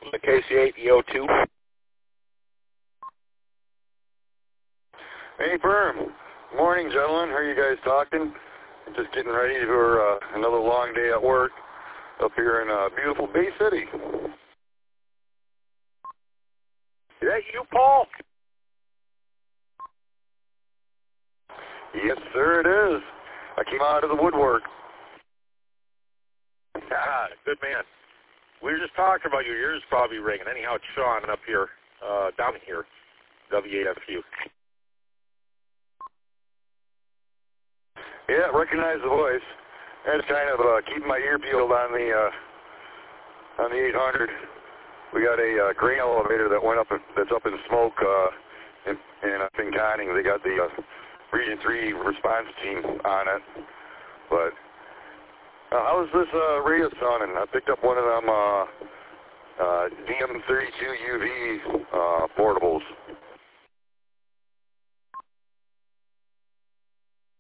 The KC8 EO2. Hey, Firm. Morning, gentlemen. How are you guys talking? Just getting ready for another long day at work up here in beautiful Bay City. Is that you, Paul? Yes, sir, it is. I came out of the woodwork. Ah, good man. We were just talking about your ears probably ringing. Anyhow, it's Sean up here, down here, W8FU. Yeah, recognize the voice. I had to kind of keep my ear peeled on the 800. We got a grain elevator that went up, that's up in smoke in Conning. They got the Region 3 response team on it. But how's this radio sounding? I picked up one of them DM32 UV portables.